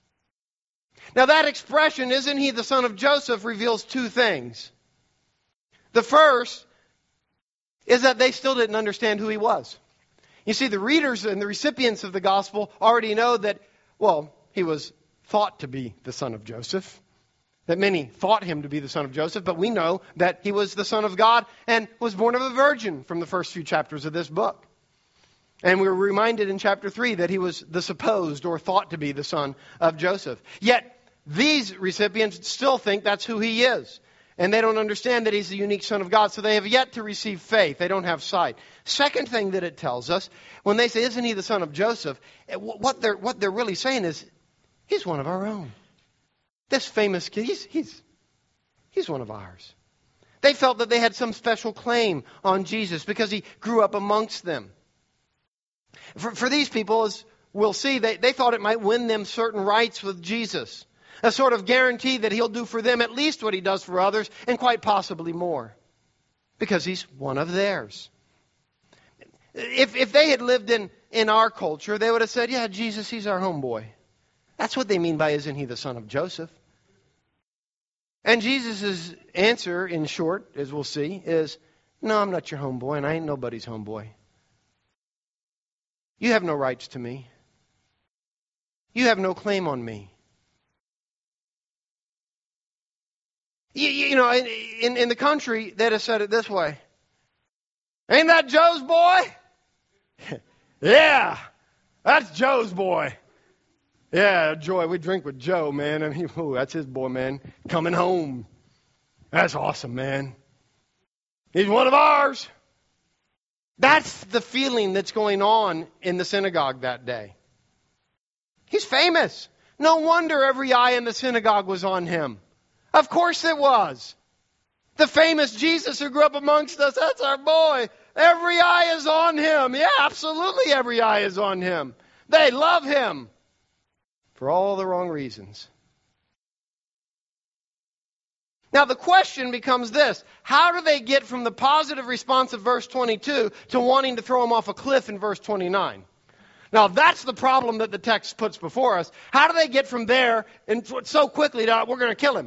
Now that expression, isn't he the son of Joseph, reveals two things. The first is that they still didn't understand who he was. You see, the readers and the recipients of the gospel already know that, well, he was thought to be the son of Joseph. That many thought him to be the son of Joseph, but we know that he was the Son of God and was born of a virgin from the first few chapters of this book. And we were reminded in chapter three that he was the supposed or thought to be the son of Joseph. Yet these recipients still think that's who he is. And they don't understand that he's the unique Son of God, so they have yet to receive faith. They don't have sight. Second thing that it tells us, when they say, isn't he the son of Joseph, what they're, what they're really saying is, he's one of our own. This famous kid, he's, he's, he's one of ours. They felt that they had some special claim on Jesus because he grew up amongst them. For, for these people, as we'll see, they, they thought it might win them certain rights with Jesus. A sort of guarantee that he'll do for them at least what he does for others, and quite possibly more. Because he's one of theirs. If, if they had lived in, in our culture, they would have said, yeah, Jesus, he's our homeboy. That's what they mean by, isn't he the son of Joseph? And Jesus' answer, in short, as we'll see, is, no, I'm not your homeboy, and I ain't nobody's homeboy. You have no rights to me. You have no claim on me. You, you know, in, in, in the country, they'd have said it this way. Ain't that Joe's boy? Yeah, that's Joe's boy. Yeah, Joy, we drink with Joe, man. I mean, ooh, that's his boy, man. Coming home. That's awesome, man. He's one of ours. That's the feeling that's going on in the synagogue that day. He's famous. No wonder every eye in the synagogue was on him. Of course it was. The famous Jesus who grew up amongst us, that's our boy. Every eye is on him. Yeah, absolutely every eye is on him. They love him for all the wrong reasons. Now the question becomes this: how do they get from the positive response of verse twenty-two to wanting to throw him off a cliff in verse twenty-nine? Now that's the problem that the text puts before us. How do they get from there and so quickly to we're going to kill him?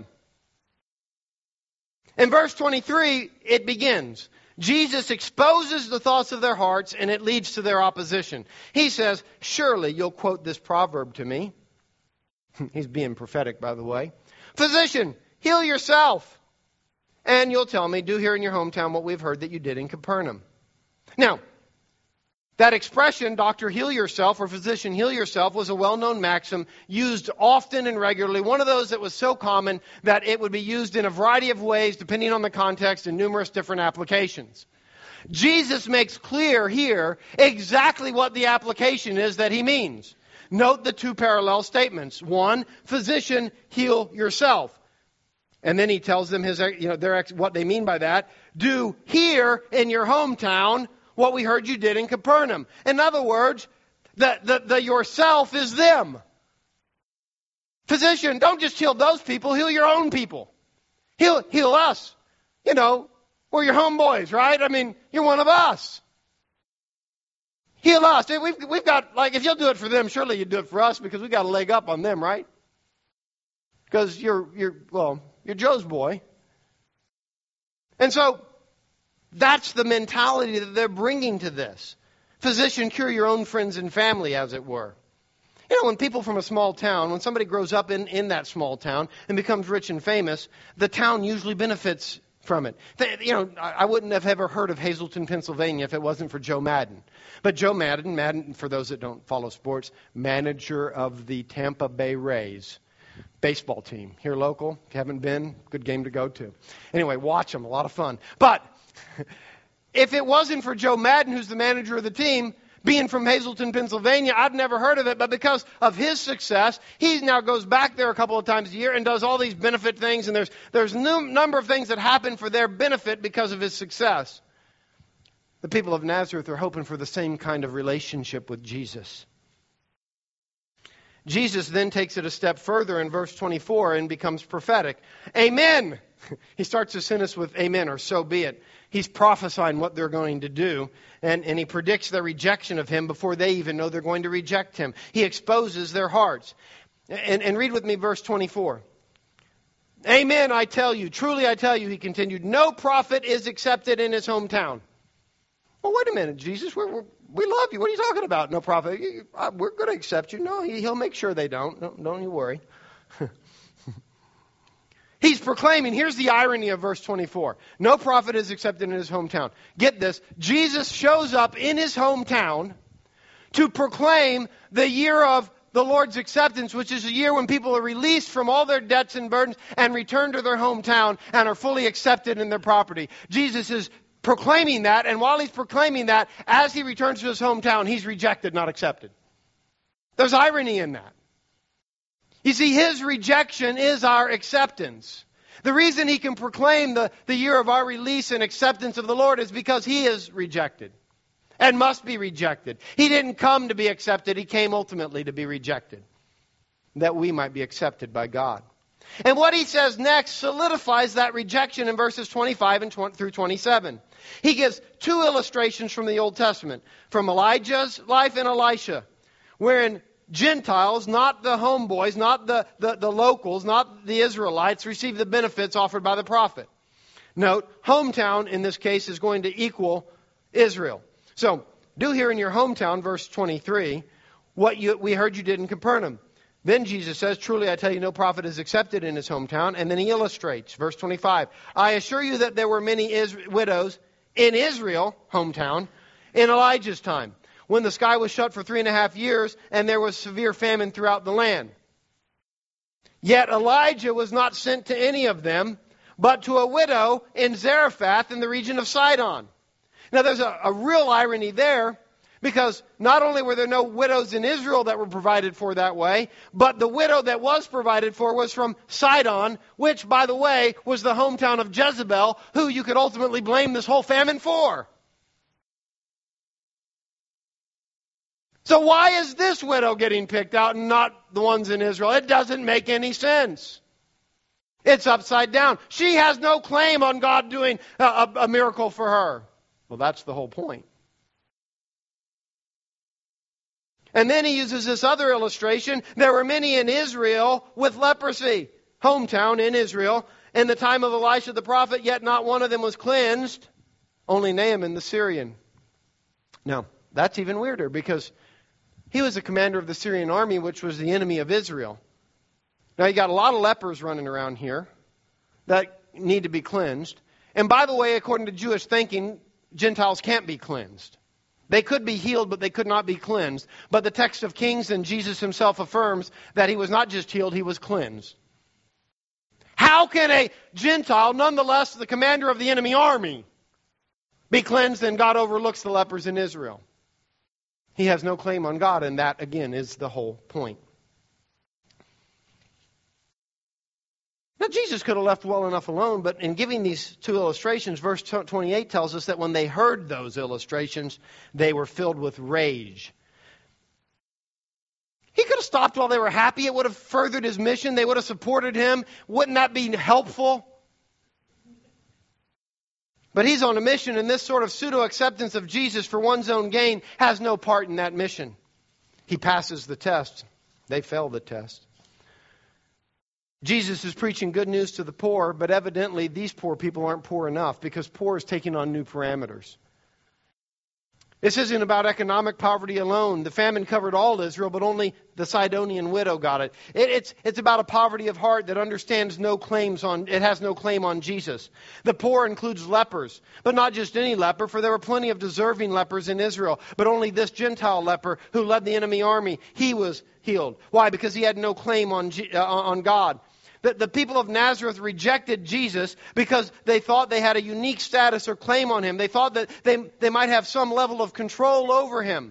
In verse twenty-three, it begins. Jesus exposes the thoughts of their hearts, and it leads to their opposition. He says, surely you'll quote this proverb to me. He's being prophetic, by the way. Physician, heal yourself. And you'll tell me, do here in your hometown what we've heard that you did in Capernaum. Now, that expression, doctor, heal yourself, or physician, heal yourself, was a well-known maxim used often and regularly. One of those that was so common that it would be used in a variety of ways, depending on the context, in numerous different applications. Jesus makes clear here exactly what the application is that he means. Note the two parallel statements. One, physician, heal yourself. And then he tells them his, you know, their, what they mean by that. Do here in your hometown what we heard you did in Capernaum. In other words, the, the, the yourself is them. Physician, don't just heal those people, heal your own people. Heal, heal us. You know, we're your homeboys, right? I mean, you're one of us. Heal us. We've, we've got, like, if you'll do it for them, surely you do it for us because we've got a leg up on them, right? Because you're, you're, well, you're Joe's boy. And so, that's the mentality that they're bringing to this. Physician, cure your own friends and family, as it were. You know, when people from a small town, when somebody grows up in, in that small town and becomes rich and famous, the town usually benefits from it. They, you know, I wouldn't have ever heard of Hazleton, Pennsylvania if it wasn't for Joe Madden. But Joe Madden, Madden, for those that don't follow sports, manager of the Tampa Bay Rays baseball team. Here local, if you haven't been, good game to go to. Anyway, watch them, a lot of fun. But if it wasn't for Joe Madden, who's the manager of the team, being from Hazleton, Pennsylvania, I'd never heard of it. But because of his success, he now goes back there a couple of times a year and does all these benefit things. And there's there's a number of things that happen for their benefit because of his success. The people of Nazareth are hoping for the same kind of relationship with Jesus. Jesus then takes it a step further in verse twenty-four and becomes prophetic. Amen. He starts his sentence with amen, or so be it. He's prophesying what they're going to do, and, and he predicts their rejection of him before they even know they're going to reject him. He exposes their hearts. And, and read with me verse twenty-four. Amen, I tell you, truly I tell you, he continued, no prophet is accepted in his hometown. Well, wait a minute, Jesus, we're, we're, we love you. What are you talking about? No prophet. We're going to accept you. No, he, he'll make sure they don't. Don't, don't you worry. He's proclaiming, here's the irony of verse twenty-four. No prophet is accepted in his hometown. Get this, Jesus shows up in his hometown to proclaim the year of the Lord's acceptance, which is a year when people are released from all their debts and burdens and return to their hometown and are fully accepted in their property. Jesus is proclaiming that, and while he's proclaiming that, as he returns to his hometown, he's rejected, not accepted. There's irony in that. You see, his rejection is our acceptance. The reason he can proclaim the, the year of our release and acceptance of the Lord is because he is rejected and must be rejected. He didn't come to be accepted. He came ultimately to be rejected, that we might be accepted by God. And what he says next solidifies that rejection in verses twenty-five and twenty through twenty-seven. He gives two illustrations from the Old Testament, from Elijah's life and Elisha, wherein Gentiles, not the homeboys, not the, the, the locals, not the Israelites, receive the benefits offered by the prophet. Note, hometown in this case is going to equal Israel. So, do here in your hometown, verse twenty-three, what you, we heard you did in Capernaum. Then Jesus says, truly I tell you, no prophet is accepted in his hometown. And then he illustrates, verse twenty-five. I assure you that there were many is- widows in Israel, hometown, in Elijah's time, when the sky was shut for three and a half years and there was severe famine throughout the land. Yet Elijah was not sent to any of them, but to a widow in Zarephath in the region of Sidon. Now there's a, a real irony there, because not only were there no widows in Israel that were provided for that way, but the widow that was provided for was from Sidon, which, by the way, was the hometown of Jezebel, who you could ultimately blame this whole famine for. So why is this widow getting picked out and not the ones in Israel? It doesn't make any sense. It's upside down. She has no claim on God doing a, a, a miracle for her. Well, that's the whole point. And then he uses this other illustration. There were many in Israel with leprosy, hometown in Israel, in the time of Elisha the prophet, yet not one of them was cleansed, only Naaman the Syrian. Now, that's even weirder, because he was the commander of the Syrian army, which was the enemy of Israel. Now, you got a lot of lepers running around here that need to be cleansed. And by the way, according to Jewish thinking, Gentiles can't be cleansed. They could be healed, but they could not be cleansed. But the text of Kings and Jesus himself affirms that he was not just healed, he was cleansed. How can a Gentile, nonetheless the commander of the enemy army, be cleansed and God overlooks the lepers in Israel? He has no claim on God, and that, again, is the whole point. Now, Jesus could have left well enough alone, but in giving these two illustrations, verse twenty-eight tells us that when they heard those illustrations, they were filled with rage. He could have stopped while they were happy. It would have furthered his mission. They would have supported him. Wouldn't that be helpful? But he's on a mission, and this sort of pseudo-acceptance of Jesus for one's own gain has no part in that mission. He passes the test. They fail the test. Jesus is preaching good news to the poor, but evidently these poor people aren't poor enough, because poor is taking on new parameters. This isn't about economic poverty alone. The famine covered all Israel, but only the Sidonian widow got it. it it's, it's about a poverty of heart that understands no claims on, it has no claim on Jesus. The poor includes lepers, but not just any leper, for there were plenty of deserving lepers in Israel, but only this Gentile leper who led the enemy army, he was healed. Why? Because he had no claim on, uh, on God. The, the people of Nazareth rejected Jesus because they thought they had a unique status or claim on him. They thought that they, they might have some level of control over him.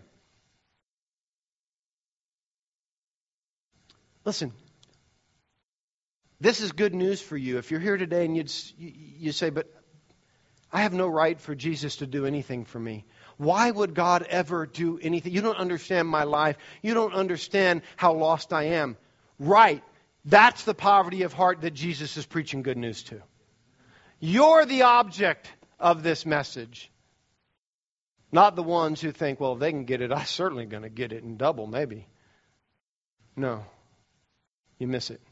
Listen, this is good news for you. If you're here today and you'd, you, you say, but I have no right for Jesus to do anything for me. Why would God ever do anything? You don't understand my life. You don't understand how lost I am. Right. That's the poverty of heart that Jesus is preaching good news to. You're the object of this message. Not the ones who think, well, if they can get it, I'm certainly going to get it in double, maybe. No. You miss it.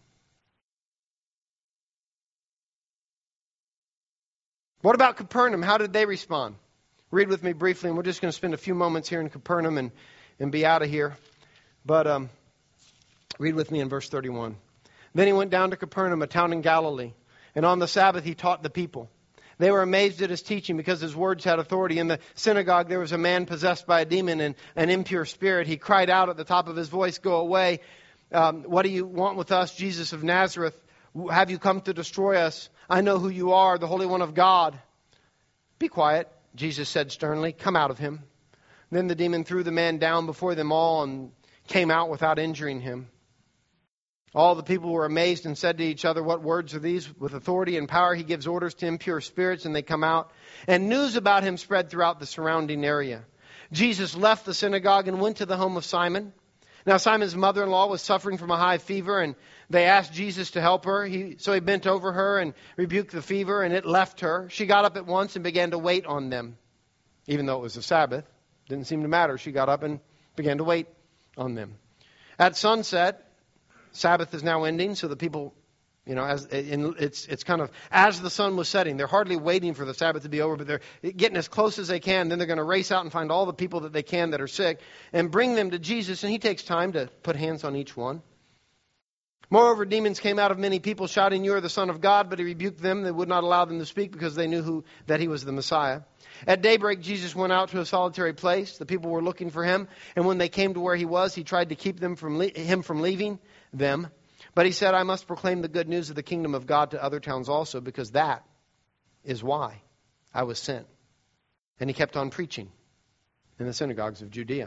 What about Capernaum? How did they respond? Read with me briefly, and we're just going to spend a few moments here in Capernaum and, and be out of here. But um, read with me in verse thirty-one. Then he went down to Capernaum, a town in Galilee, and on the Sabbath he taught the people. They were amazed at his teaching because his words had authority. In the synagogue there was a man possessed by a demon and an impure spirit. He cried out at the top of his voice, "Go away. Um, what do you want with us, Jesus of Nazareth? Have you come to destroy us? I know who you are, the Holy One of God." "Be quiet," Jesus said sternly. "Come out of him." Then the demon threw the man down before them all and came out without injuring him. All the people were amazed and said to each other, "What words are these? With authority and power he gives orders to impure spirits, and they come out." And news about him spread throughout the surrounding area. Jesus left the synagogue and went to the home of Simon. Now Simon's mother-in-law was suffering from a high fever, and they asked Jesus to help her. He, so he bent over her and rebuked the fever, and it left her. She got up at once and began to wait on them. Even though it was the Sabbath, didn't seem to matter. She got up and began to wait on them. At sunset, Sabbath is now ending, so the people, you know, as in, it's it's kind of as the sun was setting. They're hardly waiting for the Sabbath to be over, but they're getting as close as they can. Then they're going to race out and find all the people that they can that are sick and bring them to Jesus, and he takes time to put hands on each one. Moreover, demons came out of many people, shouting, "You are the Son of God," but he rebuked them. They would not allow them to speak because they knew who that he was the Messiah. At daybreak, Jesus went out to a solitary place. The people were looking for him, and when they came to where he was, he tried to keep them from le- him from leaving them. But he said, "I must proclaim the good news of the kingdom of God to other towns also, because that is why I was sent." And he kept on preaching in the synagogues of Judea.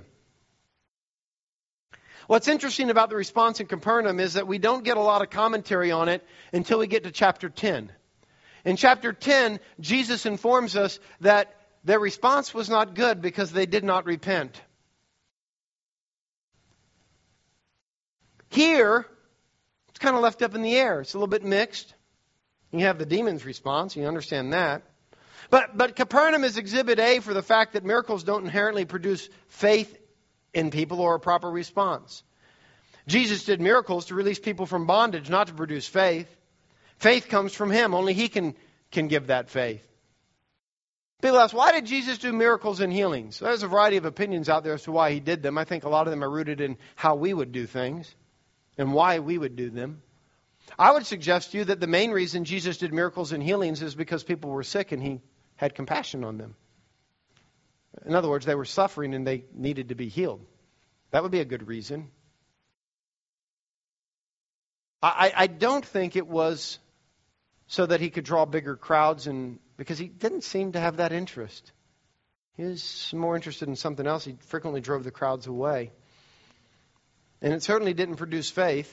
What's interesting about the response in Capernaum is that we don't get a lot of commentary on it until we get to chapter ten. In chapter ten, Jesus informs us that their response was not good because they did not repent. Here, it's kind of left up in the air. It's a little bit mixed. You have the demon's response. You understand that. But, but Capernaum is exhibit A for the fact that miracles don't inherently produce faith in people or a proper response. Jesus did miracles to release people from bondage, not to produce faith. Faith comes from Him. Only He can, can give that faith. People ask, why did Jesus do miracles and healings? There's a variety of opinions out there as to why He did them. I think a lot of them are rooted in how we would do things and why we would do them. I would suggest to you that the main reason Jesus did miracles and healings is because people were sick and He had compassion on them. In other words, they were suffering and they needed to be healed. That would be a good reason. I, I don't think it was so that He could draw bigger crowds, and because He didn't seem to have that interest. He was more interested in something else. He frequently drove the crowds away. And it certainly didn't produce faith.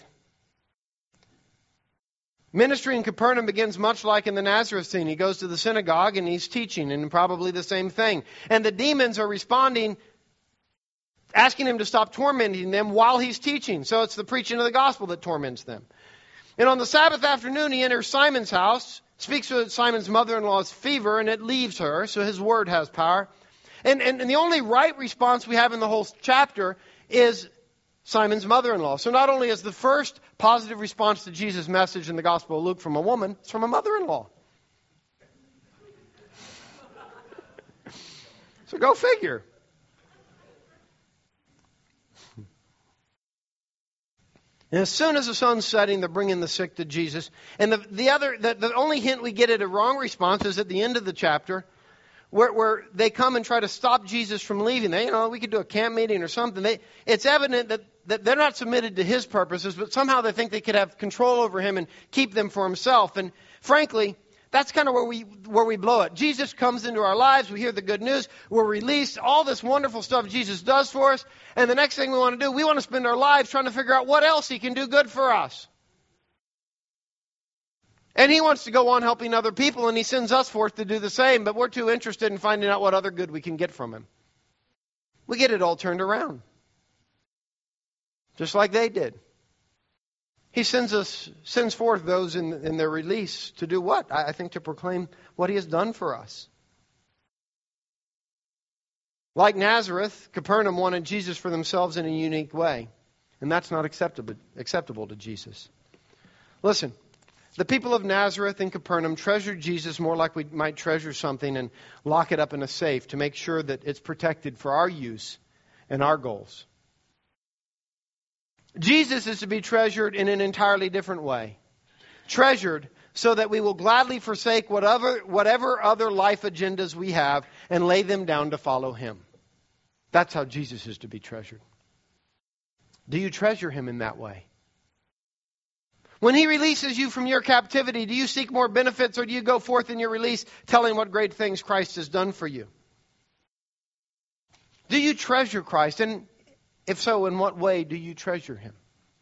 Ministry in Capernaum begins much like in the Nazareth scene. He goes to the synagogue and he's teaching, and probably the same thing. And the demons are responding, asking him to stop tormenting them while he's teaching. So it's the preaching of the gospel that torments them. And on the Sabbath afternoon, he enters Simon's house, speaks to Simon's mother-in-law's fever, and it leaves her, so his word has power. And, and, and the only right response we have in the whole chapter is Simon's mother-in-law. So not only is the first positive response to Jesus' message in the Gospel of Luke from a woman, it's from a mother-in-law. So go figure. And as soon as the sun's setting, they're bringing the sick to Jesus. And the, the other, the, the only hint we get at a wrong response is at the end of the chapter, where, where they come and try to stop Jesus from leaving. They, you know, we could do a camp meeting or something. They, it's evident that, that they're not submitted to His purposes, but somehow they think they could have control over Him and keep them for Himself. And frankly, that's kind of where we where we blow it. Jesus comes into our lives. We hear the good news. We're released. All this wonderful stuff Jesus does for us. And the next thing we want to do, we want to spend our lives trying to figure out what else He can do good for us. And He wants to go on helping other people, and He sends us forth to do the same, but we're too interested in finding out what other good we can get from Him. We get it all turned around. Just like they did. He sends us, sends forth those in, in their release to do what? I, I think to proclaim what He has done for us. Like Nazareth, Capernaum wanted Jesus for themselves in a unique way. And that's not acceptable, acceptable to Jesus. Listen. The people of Nazareth and Capernaum treasured Jesus more like we might treasure something and lock it up in a safe to make sure that it's protected for our use and our goals. Jesus is to be treasured in an entirely different way. Treasured so that we will gladly forsake whatever, whatever other life agendas we have and lay them down to follow Him. That's how Jesus is to be treasured. Do you treasure Him in that way? When He releases you from your captivity, do you seek more benefits, or do you go forth in your release telling what great things Christ has done for you? Do you treasure Christ? And if so, in what way do you treasure Him?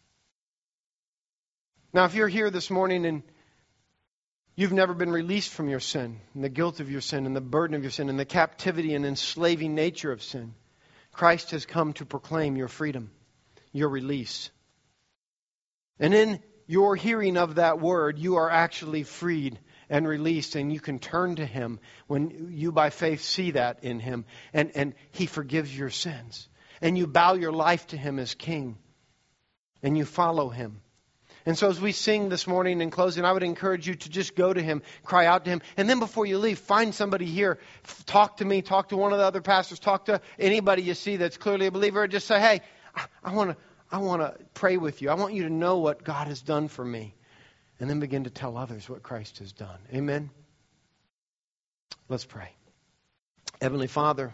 Now, if you're here this morning and you've never been released from your sin, and the guilt of your sin, and the burden of your sin, and the captivity and enslaving nature of sin, Christ has come to proclaim your freedom, your release. And in your hearing of that word, you are actually freed and released, and you can turn to Him when you by faith see that in Him, and, and He forgives your sins. And you bow your life to Him as King, and you follow Him. And so as we sing this morning in closing, I would encourage you to just go to Him, cry out to Him, and then before you leave, find somebody here. Talk to me, talk to one of the other pastors, talk to anybody you see that's clearly a believer, and just say, hey, I, I want to I want to pray with you. I want you to know what God has done for me. And then begin to tell others what Christ has done. Amen? Let's pray. Heavenly Father,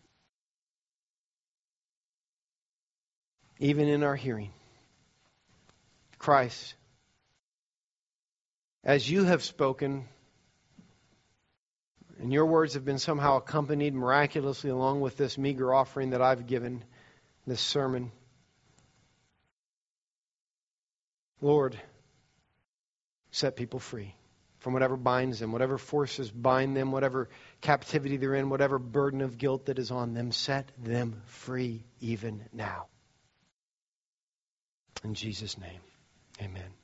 even in our hearing, Christ, as you have spoken And your words have been somehow accompanied miraculously along with this meager offering that I've given, this sermon. Lord, set people free from whatever binds them, whatever forces bind them, whatever captivity they're in, whatever burden of guilt that is on them. Set them free even now. In Jesus' name, amen.